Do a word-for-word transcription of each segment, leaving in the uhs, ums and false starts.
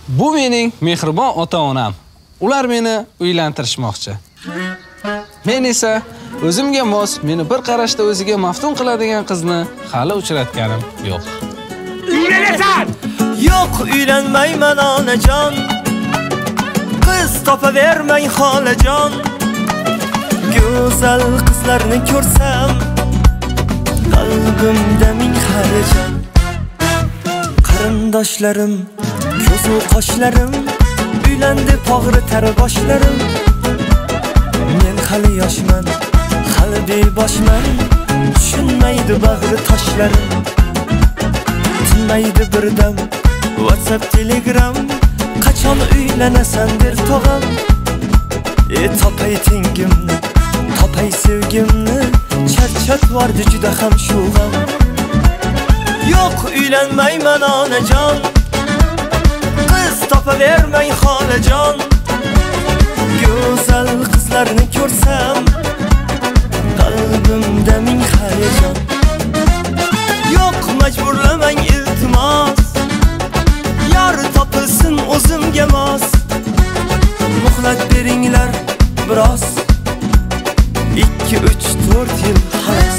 Bu mening mehribon ota-onam. Ular meni uylantirishmoqchi. Men esa o'zimga mos, meni bir qarashda o'ziga maftun qiladigan qizni hali uchratganim yo'q. Uylanasan! Yo'q, uylanmayman onajon. Qiz topavermang xolajon. Go'zal qizlarni ko'rsam, qalbimda ming hayajon. Qarindoshlarim, ko'zu qoshlarim, uylandi pog'ritar boshlarim. Men hali yoshman, hali beboshman, tushunmaydi bag'ri toshlarim. Tinmaydi birdam WhatsApp, Telegram, qachon uylanasan der tog'am. E topay tengimni, topay sevgimni, charchatvordi juda ham shu g'am. Yo'q, uylanmayman onajon. Qiz topavermang xolajon. Go'zal qizlarni ko'rsam, qalbimda ming hayajon. Yo'q, majburlamang iltimos, yor topilsin o'zimga mos. Muhlat beringlar biroz, ikki uch to'rt yil xolos.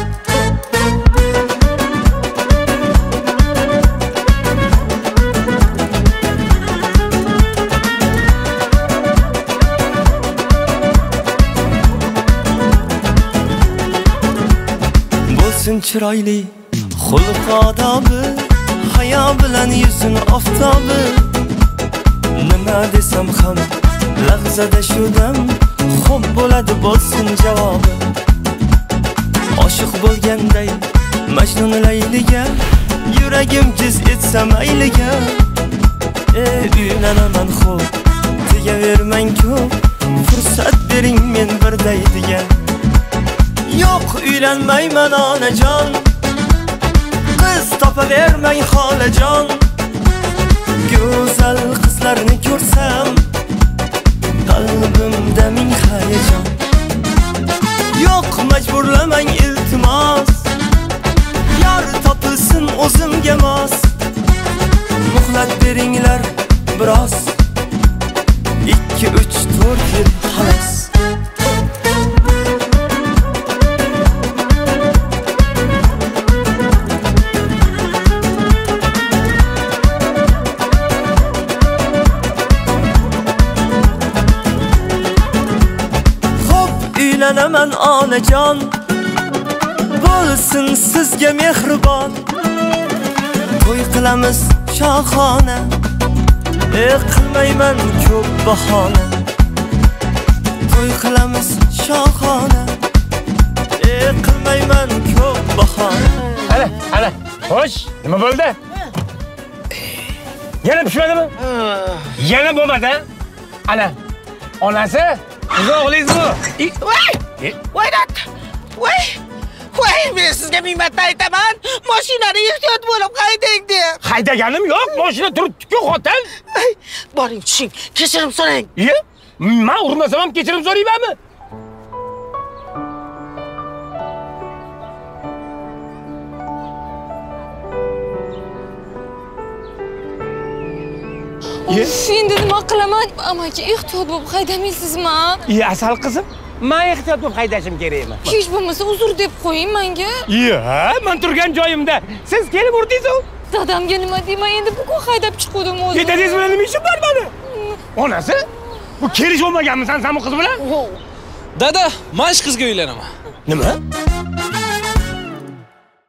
Bo'lsin chiroyli xulq odobi, hayo bilan yuzin oftobi. Nima desam ham lahzada shudam, xo'p bo'ladi bo'lsin javobi. Oshiq bo'lganday Majnun Layliga, yuragim jiz etsa mayliga. E uylanaman xo'p, tegavermang ko'p, fursat bering men bir daydiga. Yo'q, uylanmayman onajon. Qiz topavermang xolajon. Go'zal qizlarni ko'rsam, qalbimda ming hayajon. Yo'q, majburlamang iltimos, yor topilsin o'zimga mos. Muhlat beringlar biroz, ikki uch to'rt yil xolos. Uylanaman onajon, bo'lsin sizga mehribon. To'y qilamiz shohona, e qilmayman ko'p bahona. To'y qilamiz shohona, e qilmayman ko'p bahona. Ana, ana, xo'sh, nima bo'ldi? Yana pishmadimi? Yana bo'lmadi. Ana, onasi O'g'lingiz bu. Voy! Voydat! Voy! Voy, men sizga ming marta aytaman, mashinani ehtiyot bo'lib haydang deb. Haydaganim yo'q, mashina turibdi-ku, xotin. Boring, tushing, kechirim so'rang. Ye? Men urmasam ham kechirim so'raymanmi? Endi nima qilaman? Amaki, ehtiyot bo'lib haydamaysizmi? Ye, asal qizim, men ehtiyot bo'lib haydashim kerakmi? Hech bo'lmasa uzr deb qo'ying menga. Ye, men turgan joyimda siz kelib urdingiz-ku. Dadamga nima deyman? Endi bugun haydab chiqdim o'zim. Ye, dadingiz bilan nima ishim bor meni? Onasi? Bu kelish olmaganmisan sen bu qiz bilan? Dada, men ish qizga uylanaman. Nima?